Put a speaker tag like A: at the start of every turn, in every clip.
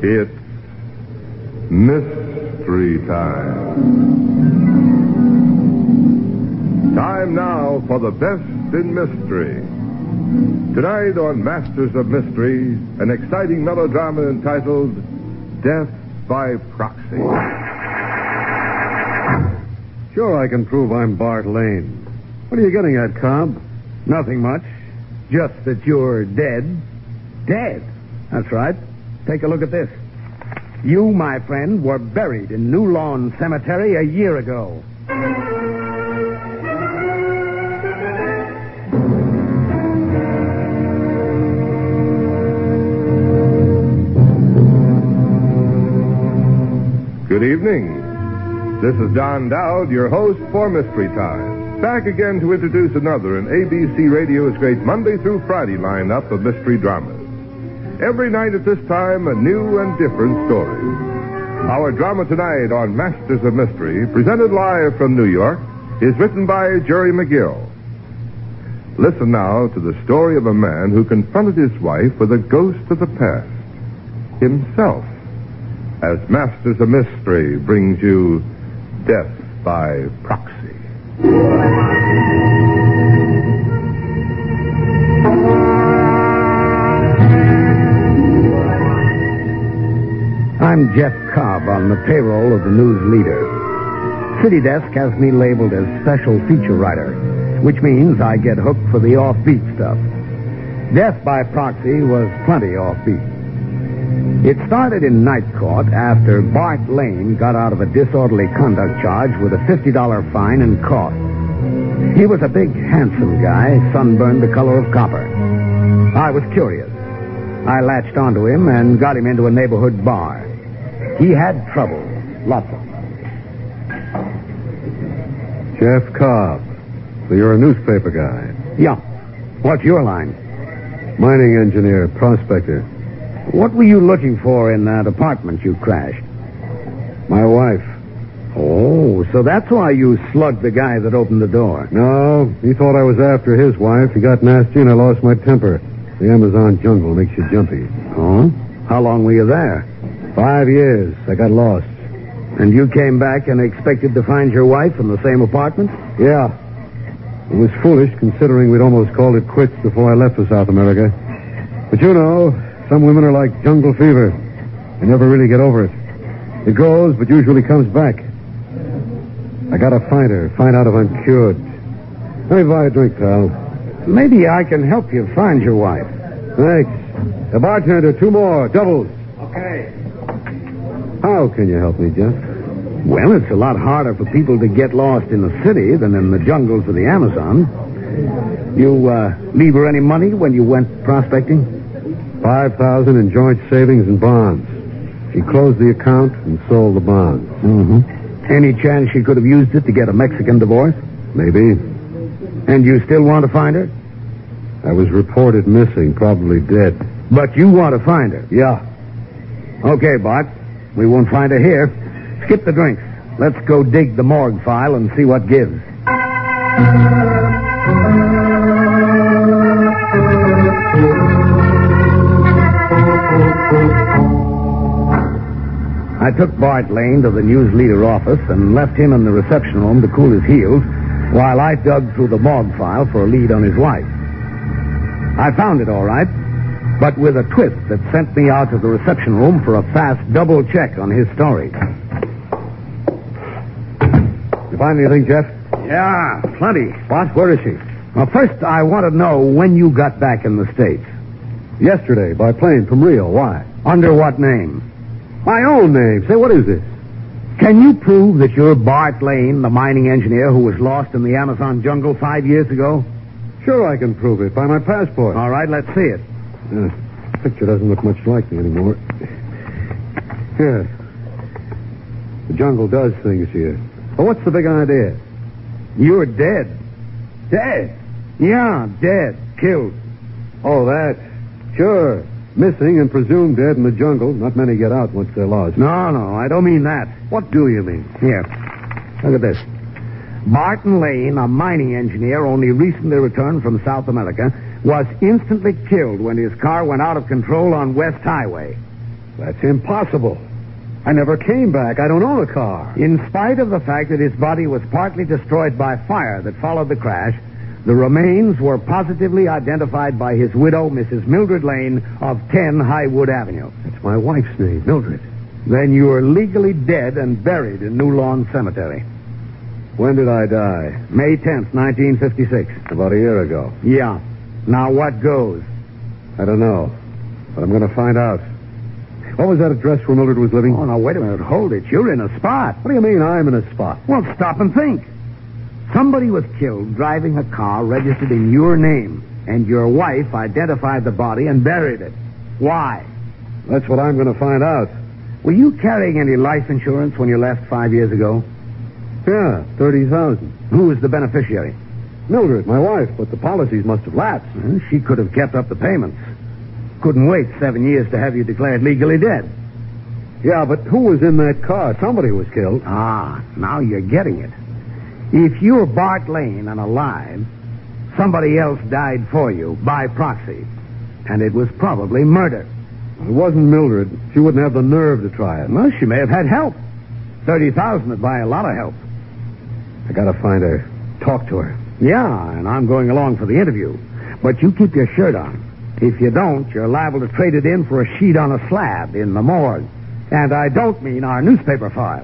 A: It's mystery time. Time now for the best in mystery. Tonight on Masters of Mystery, an exciting melodrama entitled Death by Proxy.
B: Sure, I can prove I'm Bart Lane. What are you getting at, Cobb?
C: Nothing much. Just that you're dead. Dead? That's right. Take a look at this. You, my friend, were buried in New Lawn Cemetery a year ago.
A: Good evening. This is Don Dowd, your host for Mystery Time. Back again to introduce another in ABC Radio's great Monday through Friday lineup of mystery dramas. Every night at this time, a new and different story. Our drama tonight on Masters of Mystery, presented live from New York, is written by Jerry McGill. Listen now to the story of a man who confronted his wife with a ghost of the past, himself, as Masters of Mystery brings you Death by Proxy.
C: I'm Jeff Cobb on the payroll of the News Leader. City Desk has me labeled as special feature writer, which means I get hooked for the offbeat stuff. Death by Proxy was plenty offbeat. It started in night court after Bart Lane got out of a disorderly conduct charge with a $50 fine and caught. He was a big, handsome guy, sunburned the color of copper. I was curious. I latched onto him and got him into a neighborhood bar. He had trouble. Lots of them.
B: Jeff Cobb. So you're a newspaper guy.
C: Yeah. What's your line?
B: Mining engineer, prospector.
C: What were you looking for in that apartment you crashed?
B: My wife.
C: Oh, so that's why you slugged the guy that opened the door.
B: No, he thought I was after his wife. He got nasty and I lost my temper. The Amazon jungle makes you jumpy.
C: Oh? How long were you there?
B: 5 years. I got lost.
C: And you came back and expected to find your wife in the same apartment?
B: Yeah. It was foolish considering we'd almost called it quits before I left for South America. But you know, some women are like jungle fever. They never really get over it. It goes, but usually comes back. I gotta find her, find out if I'm cured. Let me buy a drink, pal.
C: Maybe I can help you find your wife.
B: Thanks. The bartender, 2 more, doubles.
C: Okay.
B: How can you help me, Jeff?
C: Well, it's a lot harder for people to get lost in the city than in the jungles of the Amazon. You leave her any money when you went prospecting?
B: $5,000 in joint savings and bonds. She closed the account and sold the bonds.
C: Mm-hmm. Any chance she could have used it to get a Mexican divorce?
B: Maybe.
C: And you still want to find her?
B: I was reported missing, probably dead.
C: But you want to find her?
B: Yeah.
C: Okay, Bart. We won't find her here. Skip the drinks. Let's go dig the morgue file and see what gives. I took Bart Lane to the News Leader office and left him in the reception room to cool his heels while I dug through the morgue file for a lead on his wife. I found it all right, but with a twist that sent me out to the reception room for a fast double check on his story.
B: You find anything, Jeff?
C: Yeah, plenty.
B: What? Where is she?
C: Well, first, I want to know when you got back in the States.
B: Yesterday, by plane from Rio. Why?
C: Under what name?
B: My own name. Say, what is this?
C: Can you prove that you're Bart Lane, the mining engineer who was lost in the Amazon jungle 5 years ago?
B: Sure, I can prove it by my passport.
C: All right, let's see it.
B: Picture doesn't look much like me anymore. Here. The jungle does things here. But what's the big idea?
C: You're dead. Dead? Yeah, dead. Killed.
B: Oh, that. Sure. Missing and presumed dead in the jungle. Not many get out once they're lost.
C: No, I don't mean that.
B: What do you mean?
C: Here. Look at this. Barton Lane, a mining engineer only recently returned from South America, was instantly killed when his car went out of control on West Highway.
B: That's impossible. I never came back. I don't own a car.
C: In spite of the fact that his body was partly destroyed by fire that followed the crash, the remains were positively identified by his widow, Mrs. Mildred Lane, of 10 Highwood Avenue.
B: That's my wife's name, Mildred.
C: Then you were legally dead and buried in New Lawn Cemetery.
B: When did I die?
C: May 10th, 1956.
B: About a year ago.
C: Yeah. Now what goes?
B: I don't know, but I'm going to find out. What was that address where Mildred was living?
C: Oh, now, wait a minute. Hold it. You're in a spot.
B: What do you mean I'm in a spot?
C: Well, stop and think. Somebody was killed driving a car registered in your name, and your wife identified the body and buried it. Why?
B: That's what I'm going to find out.
C: Were you carrying any life insurance when you left 5 years ago?
B: Yeah, $30,000.
C: Who was the beneficiary?
B: Mildred, my wife, but the policies must have lapsed.
C: Well, she could have kept up the payments. Couldn't wait 7 years to have you declared legally dead.
B: Yeah, but who was in that car? Somebody was killed.
C: Ah, now you're getting it. If you're Bart Lane and alive, somebody else died for you by proxy. And it was probably murder.
B: It wasn't Mildred. She wouldn't have the nerve to try it.
C: Well, she may have had help. $30,000 would buy a lot of help.
B: I gotta find her. Talk to her.
C: Yeah, and I'm going along for the interview. But you keep your shirt on. If you don't, you're liable to trade it in for a sheet on a slab in the morgue. And I don't mean our newspaper file.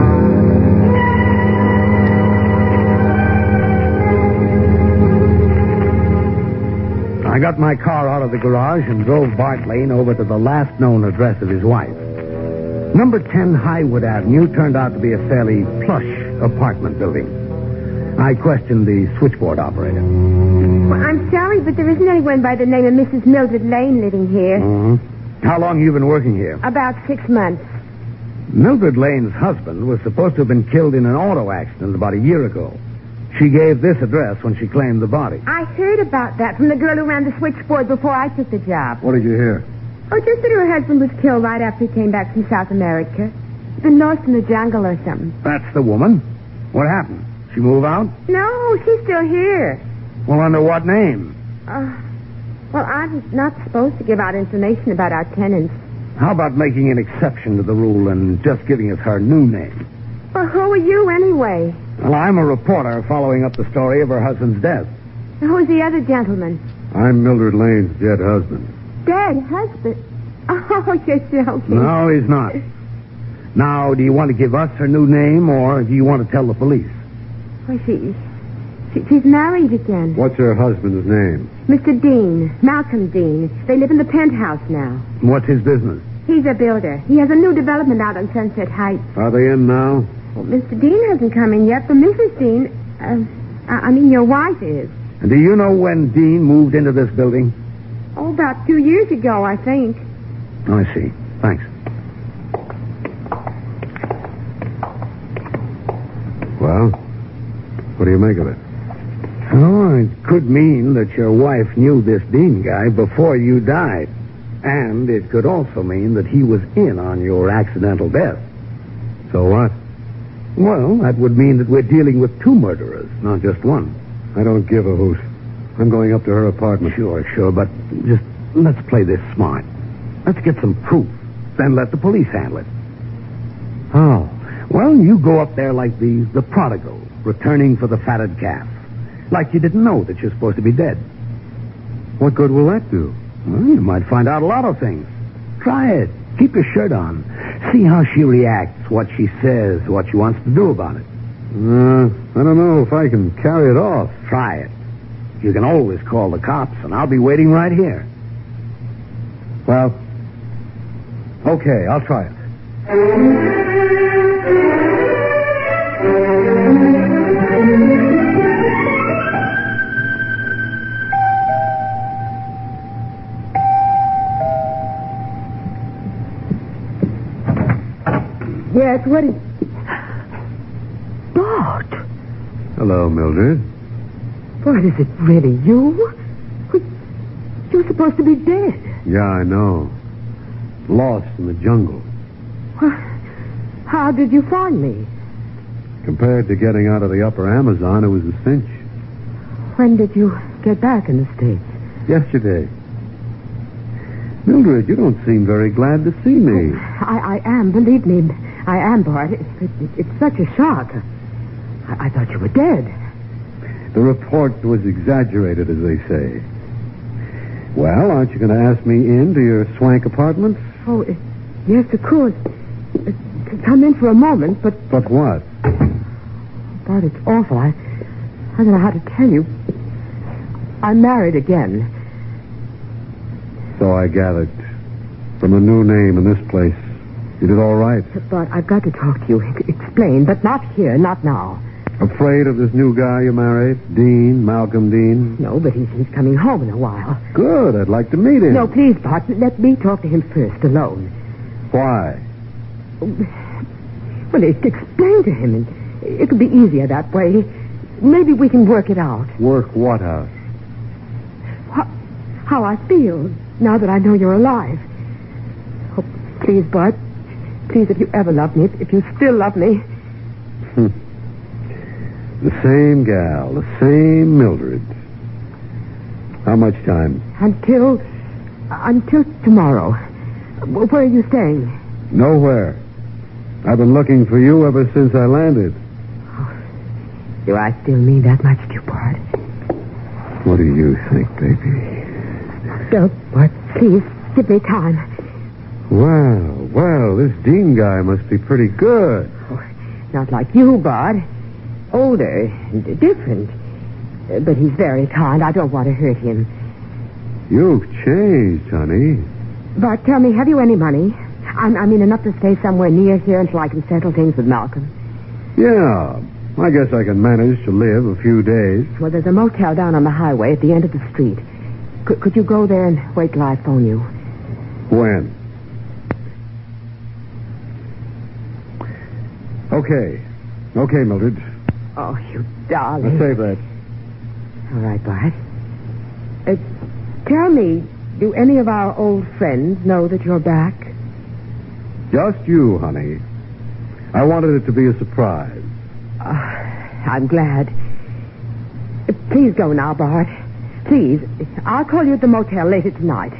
C: I got my car out of the garage and drove Bart Lane over to the last known address of his wife. Number 10 Highwood Avenue turned out to be a fairly plush apartment building. I questioned the switchboard operator.
D: Well, I'm sorry, but there isn't anyone by the name of Mrs. Mildred Lane living here.
C: Mm-hmm. How long have you been working here?
D: About 6 months.
C: Mildred Lane's husband was supposed to have been killed in an auto accident about a year ago. She gave this address when she claimed the body.
D: I heard about that from the girl who ran the switchboard before I took the job.
B: What did you hear?
D: Oh, just that her husband was killed right after he came back from South America. Been lost in the jungle or something.
C: That's the woman. What happened? She move out?
D: No, she's still here.
C: Well, under what name?
D: Well, I'm not supposed to give out information about our tenants.
C: How about making an exception to the rule and just giving us her new name?
D: Well, who are you anyway?
C: Well, I'm a reporter following up the story of her husband's death.
D: Who's the other gentleman?
B: I'm Mildred Lane's dead husband.
D: Dead husband? Oh, you're joking.
C: No, he's not. Now, do you want to give us her new name, or do you want to tell the police?
D: Well, she's married again.
B: What's her husband's name?
D: Mr. Dean, Malcolm Dean. They live in the penthouse now.
C: What's his business?
D: He's a builder. He has a new development out on Sunset Heights.
B: Are they in now?
D: Well, Mr. Dean hasn't come in yet, but Mrs. Dean, I mean your wife is.
C: And do you know when Dean moved into this building?
D: Oh, about 2 years ago, I think.
C: Oh, I see. Thanks.
B: Well, what do you make of it?
C: Oh, it could mean that your wife knew this Dean guy before you died. And it could also mean that he was in on your accidental death.
B: So what?
C: Well, that would mean that we're dealing with two murderers, not just one.
B: I don't give a hoot. I'm going up to her apartment.
C: Sure, but just let's play this smart. Let's get some proof, then let the police handle it.
B: How?
C: Well, you go up there like the prodigal, returning for the fatted calf. Like you didn't know that you're supposed to be dead.
B: What good will that do?
C: Well, you might find out a lot of things. Try it. Keep your shirt on. See how she reacts, what she says, what she wants to do about it.
B: I don't know if I can carry it off.
C: Try it. You can always call the cops, and I'll be waiting right here.
B: Well, okay, I'll try it.
D: Yes, what is... Bart!
B: Hello, Mildred.
D: What, is it really you? You're supposed to be dead.
B: Yeah, I know. Lost in the jungle.
D: Well, how did you find me?
B: Compared to getting out of the upper Amazon, it was a cinch.
D: When did you get back in the States?
B: Yesterday. Mildred, you don't seem very glad to see me.
D: I am, believe me. I am, Bart. It's such a shock. I thought you were dead.
B: The report was exaggerated, as they say. Well, aren't you going to ask me into your swank apartment?
D: Oh, yes, of course. Come in for a moment, but...
B: But what?
D: Bart, it's awful. I don't know how to tell you. I'm married again.
B: So I gathered. From a new name in this place. You did all right.
D: But I've got to talk to you. Explain, but not here, not now.
B: Afraid of this new guy you married? Dean, Malcolm Dean?
D: No, but he's coming home in a while.
B: Good. I'd like to meet him.
D: No, please, Bart. Let me talk to him first, alone.
B: Why?
D: Well, explain to him. It'll be easier that way. Maybe we can work it out.
B: Work what out?
D: How I feel now that I know you're alive. Oh, please, Bart. Please, if you ever loved me, if you still love me.
B: The same gal, the same Mildred. How much time?
D: Until tomorrow. Where are you staying?
B: Nowhere. I've been looking for you ever since I landed.
D: Oh, do I still mean that much to you, Bart?
B: What do you think, baby?
D: Don't, Bart. Please, give me time.
B: Well, this Dean guy must be pretty good.
D: Oh, not like you, Bart. Older, different. But he's very kind. I don't want to hurt him.
B: You've changed, honey.
D: Bart, tell me, have you any money? I mean, enough to stay somewhere near here until I can settle things with Malcolm.
B: Yeah, I guess I can manage to live a few days.
D: Well, there's a motel down on the highway at the end of the street. Could you go there and wait till I phone you?
B: When? Okay, Mildred.
D: Oh, you darling.
B: I'll save that.
D: All right, Bart. Tell me, do any of our old friends know that you're back?
B: Just you, honey. I wanted it to be a surprise.
D: I'm glad. Please go now, Bart. Please. I'll call you at the motel later tonight.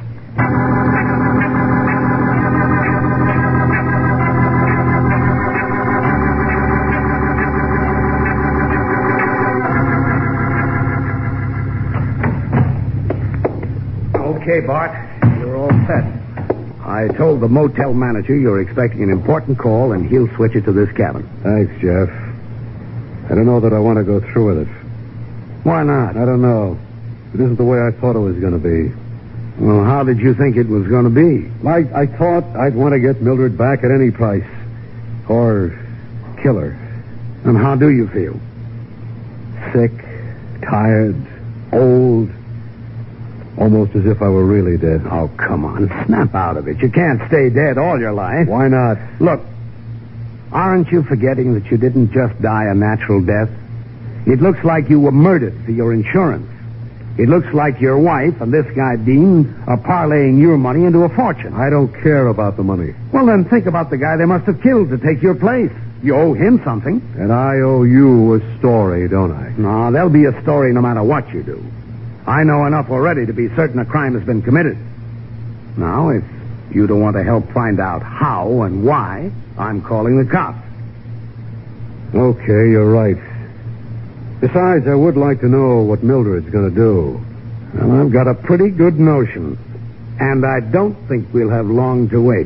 C: Okay, Bart. You're all set. I told the motel manager you're expecting an important call, and he'll switch it to this cabin.
B: Thanks, Jeff. I don't know that I want to go through with it.
C: Why not?
B: I don't know. It isn't the way I thought it was going to be.
C: Well, how did you think it was going to be?
B: I thought I'd want to get Mildred back at any price. Or kill her.
C: And how do you feel?
B: Sick, tired, old. Almost as if I were really dead.
C: Oh, come on. Snap out of it. You can't stay dead all your life.
B: Why not?
C: Look, aren't you forgetting that you didn't just die a natural death? It looks like you were murdered for your insurance. It looks like your wife and this guy, Dean, are parlaying your money into a fortune.
B: I don't care about the money.
C: Well, then think about the guy they must have killed to take your place. You owe him something.
B: And I owe you a story, don't I?
C: No, there'll be a story no matter what you do. I know enough already to be certain a crime has been committed. Now, if you don't want to help find out how and why, I'm calling the cops.
B: Okay, you're right. Besides, I would like to know what Mildred's going to do.
C: Well, I've got a pretty good notion. And I don't think we'll have long to wait.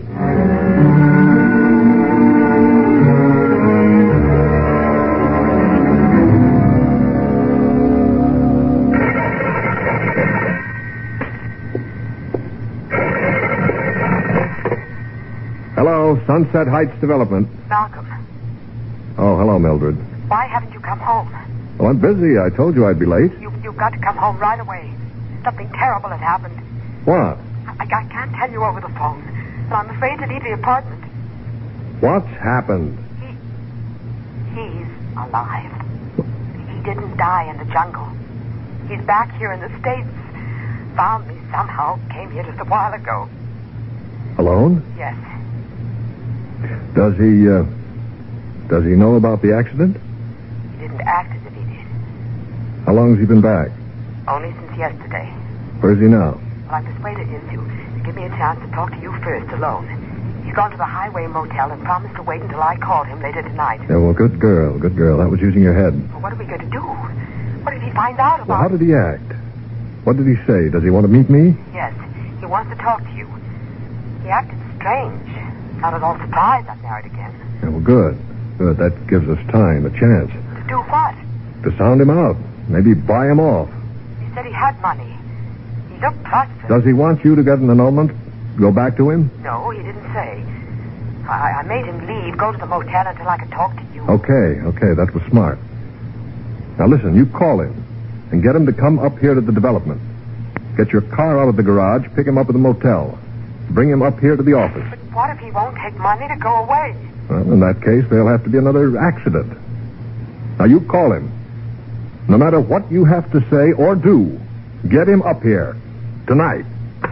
A: Hello, Sunset Heights Development.
D: Malcolm,
A: Oh, hello, Mildred.
D: why haven't you come home?
A: Well, I'm busy. I told you I'd be late.
D: You've got to come home right away. Something terrible had happened.
A: What?
D: I can't tell you over the phone. And I'm afraid to leave the apartment.
A: What's happened?
D: He's alive. He didn't die in the jungle. He's back here in the States. Found me somehow. Came here just a while ago.
A: Alone?
D: Yes.
A: Does he know about the accident?
D: He didn't act as if he did.
A: How long has he been back?
D: Only since yesterday.
A: Where's he now?
D: Well, I persuaded him give me a chance to talk to you first, alone. He's gone to the Highway Motel and promised to wait until I called him later tonight.
E: Yeah, well, good girl. That was using your head.
D: Well, what are we going to do? What did he find out about?
E: Well, how did he act? What did he say? Does he want to meet me?
D: Yes, he wants to talk to you. He acted strange. Not at all surprised I'm married again.
E: Yeah, well, good. Good. That gives us time, a chance.
D: To do what?
E: To sound him out. Maybe buy him off.
D: He said he had money. He looked prosperous.
E: Does he want you to get an annulment? Go back to him?
D: No, he didn't say. I made him leave, go to the motel until I could talk to you.
E: Okay. That was smart. Now, listen, you call him and get him to come up here to the development. Get your car out of the garage, pick him up at the motel. Bring him up here to the office.
D: But what if he won't take money to go away?
E: Well, in that case, there'll have to be another accident. Now, you call him. No matter what you have to say or do, get him up here. Tonight.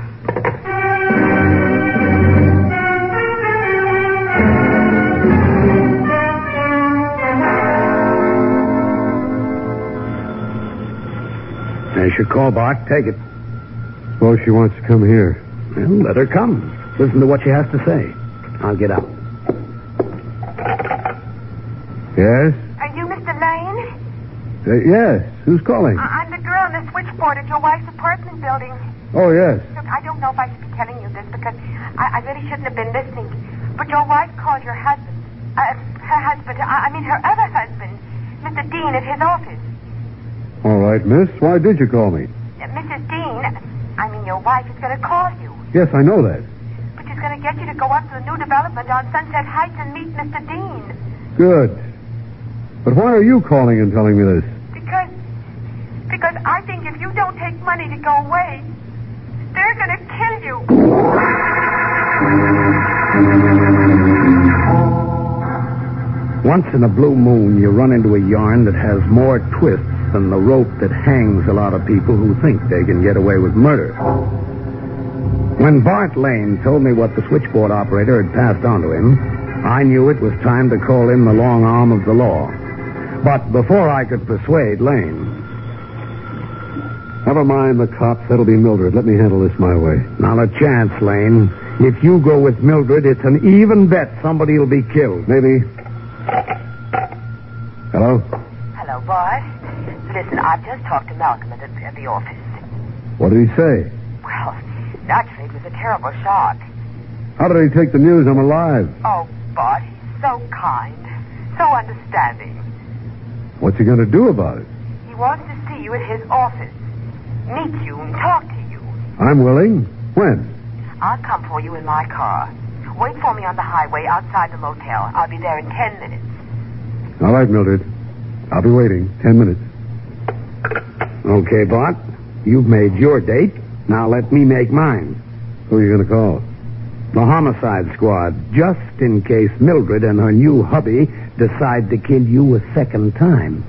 C: There's your call, Bart. Take it.
B: Suppose she wants to come here.
C: Well, let her come. Listen to what she has to say. I'll get out.
B: Yes?
D: Are you Mr. Lane?
B: Yes. Who's calling?
D: I'm the girl in the switchboard at your wife's apartment building.
B: Oh, yes.
D: Look, I don't know if I should be telling you this because I really shouldn't have been listening. But your wife called your husband. Her other husband, Mr. Dean, at his office.
B: All right, miss. Why did you call me?
D: Mrs. Dean, your wife is going to call you.
B: Yes, I know that.
D: But she's going to get you to go up to the new development on Sunset Heights and meet Mr. Dean.
B: Good. But why are you calling and telling me this?
D: Because I think if you don't take money to go away, they're going to kill you.
C: Once in a blue moon, you run into a yarn that has more twists than the rope that hangs a lot of people who think they can get away with murder. When Bart Lane told me what the switchboard operator had passed on to him, I knew it was time to call in the long arm of the law. But before I could persuade Lane...
B: Never mind the cops. That'll be Mildred. Let me handle this my way.
C: Not a chance, Lane. If you go with Mildred, it's an even bet somebody will be killed.
B: Maybe. Hello?
D: Hello, Bart. Listen, I've just talked to Malcolm at the office.
B: What did he say?
D: Well, naturally, it was a terrible shock.
B: How did he take the news I'm alive?
D: Oh, Bart, he's so kind, so understanding.
B: What's he going to do about it?
D: He wants to see you at his office, meet you and talk to you.
B: I'm willing. When?
D: I'll come for you in my car. Wait for me on the highway outside the motel. I'll be there in 10 minutes.
B: All right, Mildred. I'll be waiting. 10 minutes.
C: Okay, Bart. You've made your date. Now let me make mine.
B: Who are you going to call?
C: The homicide squad, just in case Mildred and her new hubby decide to kill you a second time.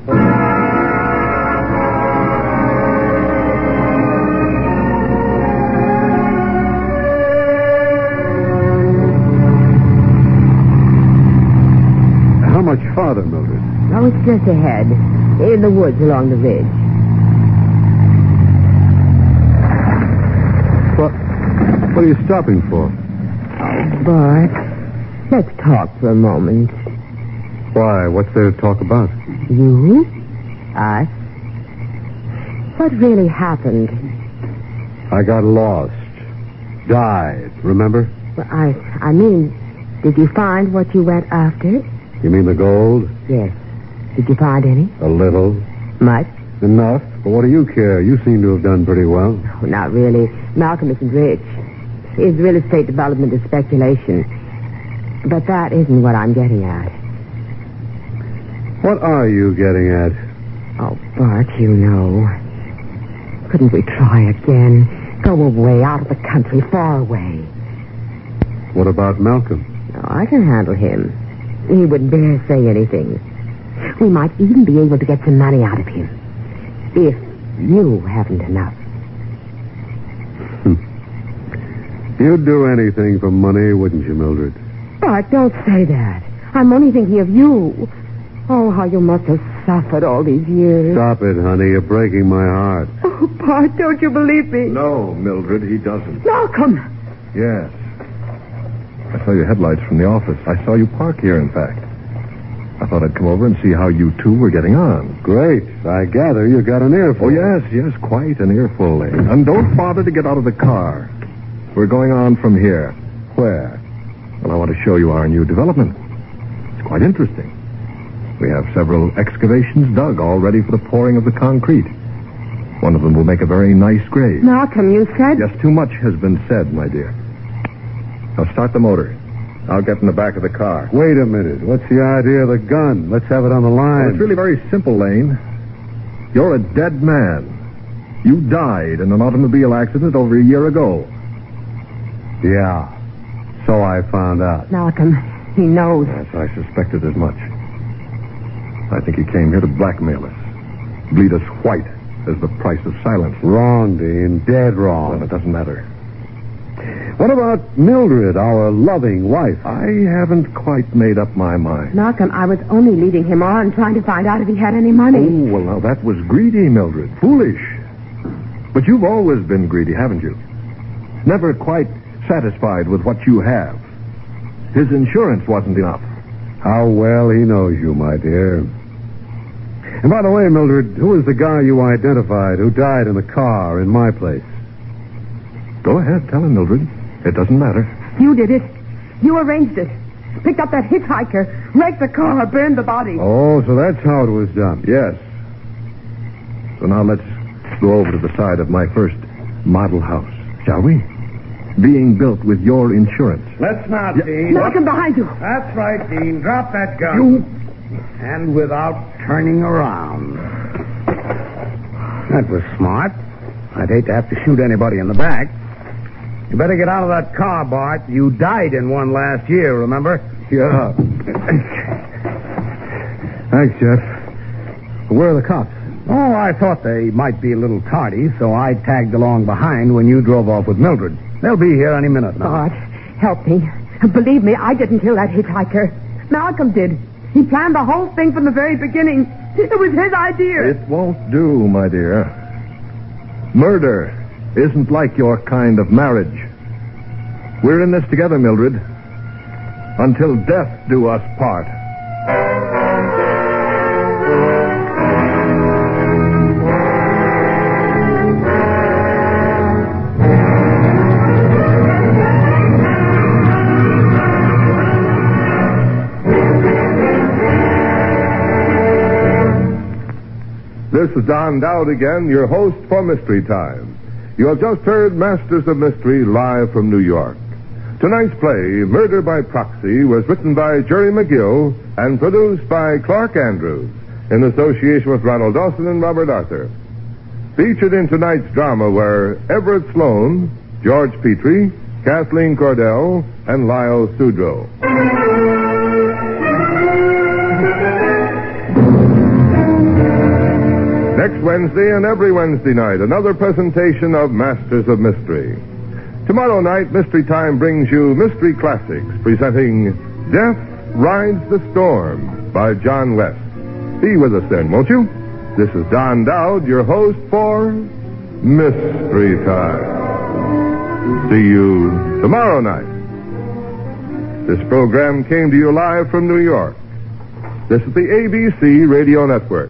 B: How much farther, Mildred?
F: Oh, it's just ahead, in the woods along the ridge.
B: What are you stopping for?
F: Oh, Bart, let's talk for a moment.
B: Why? What's there to talk about?
F: You? Us? What really happened?
B: I got lost. Died, remember?
F: Well, I mean, did you find what you went after?
B: You mean the gold?
F: Yes. Did you find any?
B: A little.
F: Much?
B: Enough. But what do you care? You seem to have done pretty well.
F: Oh, not really. Malcolm isn't rich. His real estate development is speculation. But that isn't what I'm getting at.
B: What are you getting at?
F: Oh, Bart, you know. Couldn't we try again? Go away, out of the country, far away.
B: What about Malcolm?
F: Oh, I can handle him. He wouldn't dare say anything. We might even be able to get some money out of him. If you haven't enough.
B: You'd do anything for money, wouldn't you, Mildred?
F: Bart, don't say that. I'm only thinking of you. Oh, how you must have suffered all these years.
B: Stop it, honey. You're breaking my heart.
F: Oh, Bart, don't you believe me?
E: No, Mildred, he doesn't.
F: Malcolm!
E: Yes. I saw your headlights from the office. I saw you park here, in fact. I thought I'd come over and see how you two were getting on.
B: Great. I gather you got an earful.
E: Oh, yes, quite an earful, Lane. And don't bother to get out of the car. We're going on from here.
B: Where?
E: Well, I want to show you our new development. It's quite interesting. We have several excavations dug, all ready for the pouring of the concrete. One of them will make a very nice grave.
F: Malcolm, you said...
E: Yes, too much has been said, my dear. Now start the motor. I'll get in the back of the car.
B: Wait a minute. What's the idea of the gun? Let's have it on the line.
E: Well, it's really very simple, Lane. You're a dead man. You died in an automobile accident over a year ago.
B: Yeah. So I found out.
F: Malcolm, he knows.
E: Yes, I suspected as much. I think he came here to blackmail us. Bleed us white as the price of silence.
B: Wrong, Dean. Dead wrong.
E: Well, it doesn't matter.
B: What about Mildred, our loving wife?
E: I haven't quite made up my mind.
F: Malcolm, I was only leading him on, trying to find out if he had any money.
E: Oh, well, now that was greedy, Mildred. Foolish. But you've always been greedy, haven't you? Never quite satisfied with what you have. His insurance wasn't enough.
B: How well he knows you, my dear. And by the way, Mildred, who was the guy you identified who died in the car in my place?
E: Go ahead, tell him, Mildred. It doesn't matter.
F: You did it. You arranged it. Picked up that hitchhiker, wrecked the car, burned the body.
B: Oh, so that's how it was done.
E: Yes. So now let's go over to the side of my first model house, shall we? Being built with your insurance.
C: Let's not, Dean.
F: Malcolm, behind you.
C: That's right, Dean. Drop that gun. And without turning around. That was smart. I'd hate to have to shoot anybody in the back. You better get out of that car, Bart. You died in one last year, remember?
B: Yeah. Thanks, Jeff. Where are the cops?
C: Oh, I thought they might be a little tardy, so I tagged along behind when you drove off with Mildred. They'll be here any minute now.
F: Bart, help me. Believe me, I didn't kill that hitchhiker. Malcolm did. He planned the whole thing from the very beginning. It was his idea.
E: It won't do, my dear. Murder isn't like your kind of marriage. We're in this together, Mildred. Until death do us part.
A: This is Don Dowd again, your host for Mystery Time. You have just heard Masters of Mystery live from New York. Tonight's play, Murder by Proxy, was written by Jerry McGill and produced by Clark Andrews in association with Ronald Dawson and Robert Arthur. Featured in tonight's drama were Everett Sloan, George Petrie, Kathleen Cordell, and Lyle Sudrow. Next Wednesday and every Wednesday night, another presentation of Masters of Mystery. Tomorrow night, Mystery Time brings you Mystery Classics, presenting Death Rides the Storm by John West. Be with us then, won't you? This is Don Dowd, your host for Mystery Time. See you tomorrow night. This program came to you live from New York. This is the ABC Radio Network.